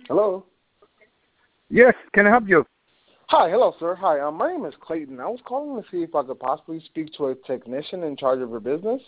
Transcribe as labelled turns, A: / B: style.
A: Hello.
B: Yes, can I help you?
A: Hi, hello, sir. Hi, my name is Clayton. I was calling to see if I could possibly speak to a technician in charge of your business.